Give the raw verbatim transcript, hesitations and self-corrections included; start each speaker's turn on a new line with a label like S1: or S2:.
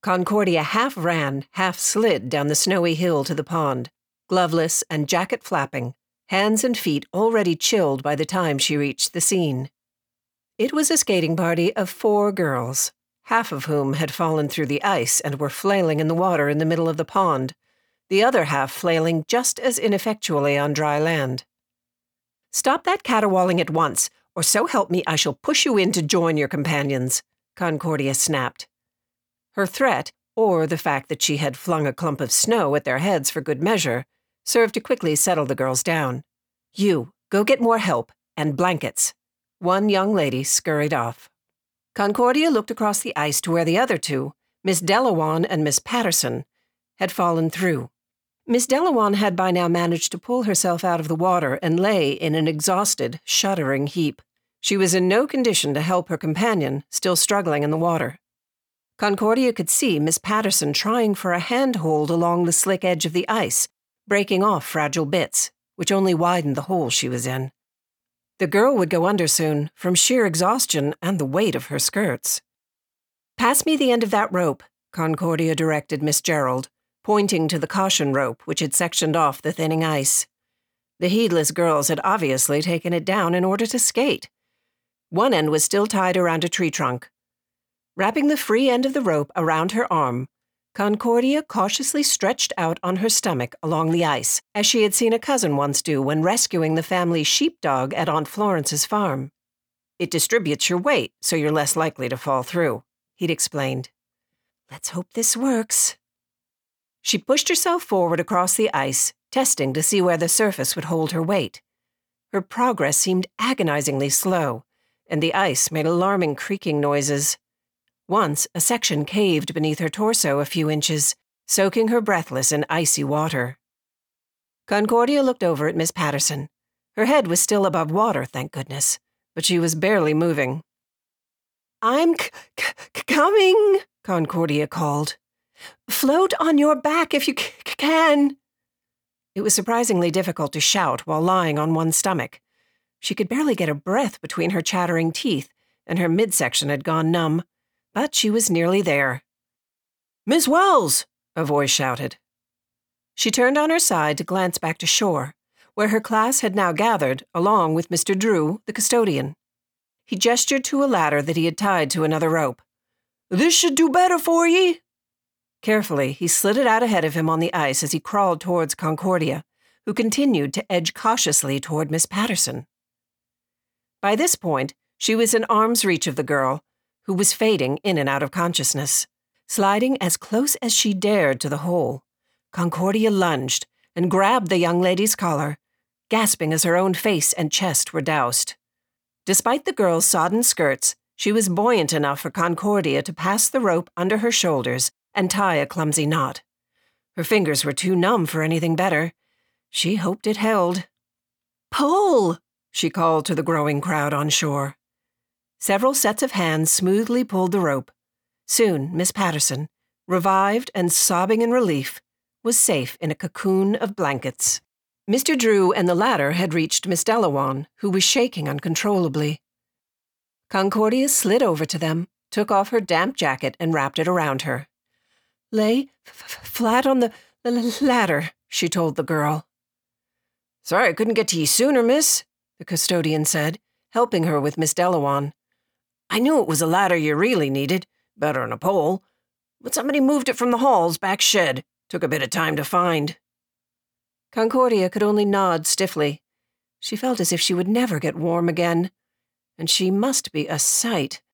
S1: Concordia half ran, half slid down the snowy hill to the pond, gloveless and jacket flapping, hands and feet already chilled by the time she reached the scene. It was a skating party of four girls, half of whom had fallen through the ice and were flailing in the water in the middle of the pond, the other half flailing just as ineffectually on dry land. "Stop that caterwauling at once, or so help me I shall push you in to join your companions," Concordia snapped. Her threat, or the fact that she had flung a clump of snow at their heads for good measure, served to quickly settle the girls down. "You, go get more help, and blankets." One young lady scurried off. Concordia looked across the ice to where the other two, Miss Delawan and Miss Patterson, had fallen through. Miss Delawan had by now managed to pull herself out of the water and lay in an exhausted, shuddering heap. She was in no condition to help her companion, still struggling in the water. Concordia could see Miss Patterson trying for a handhold along the slick edge of the ice, breaking off fragile bits, which only widened the hole she was in. The girl would go under soon, from sheer exhaustion and the weight of her skirts. "Pass me the end of that rope," Concordia directed Miss Gerald, pointing to the caution rope which had sectioned off the thinning ice. The heedless girls had obviously taken it down in order to skate. One end was still tied around a tree trunk. Wrapping the free end of the rope around her arm, Concordia cautiously stretched out on her stomach along the ice, as she had seen a cousin once do when rescuing the family sheepdog at Aunt Florence's farm. "It distributes your weight, so you're less likely to fall through," he'd explained. "Let's hope this works." She pushed herself forward across the ice, testing to see where the surface would hold her weight. Her progress seemed agonizingly slow, and the ice made alarming creaking noises. Once, a section caved beneath her torso a few inches, soaking her breathless in icy water. Concordia looked over at Miss Patterson. Her head was still above water, thank goodness, but she was barely moving. "I'm c- c- coming," Concordia called. "Float on your back if you c- can." It was surprisingly difficult to shout while lying on one's stomach. She could barely get a breath between her chattering teeth, and her midsection had gone numb. But she was nearly there. "Miss Wells!" a voice shouted. She turned on her side to glance back to shore, where her class had now gathered, along with Mister Drew, the custodian. He gestured to a ladder that he had tied to another rope. "This should do better for ye." Carefully, he slid it out ahead of him on the ice as he crawled towards Concordia, who continued to edge cautiously toward Miss Patterson. By this point, she was in arm's reach of the girl, who was fading in and out of consciousness. Sliding as close as she dared to the hole, Concordia lunged and grabbed the young lady's collar, gasping as her own face and chest were doused. Despite the girl's sodden skirts, she was buoyant enough for Concordia to pass the rope under her shoulders and tie a clumsy knot. Her fingers were too numb for anything better. She hoped it held. "Pull!" she called to the growing crowd on shore. Several sets of hands smoothly pulled the rope. Soon, Miss Patterson, revived and sobbing in relief, was safe in a cocoon of blankets. Mister Drew and the latter had reached Miss Delawan, who was shaking uncontrollably. Concordia slid over to them, took off her damp jacket and wrapped it around her. "Lay f- flat on the l- ladder," she told the girl. "Sorry I couldn't get to ye sooner, miss," the custodian said, helping her with Miss Delawan. "I knew it was a ladder you really needed, better than a pole, but somebody moved it from the hall's back shed. Took a bit of time to find." Concordia could only nod stiffly. She felt as if she would never get warm again, and she must be a sight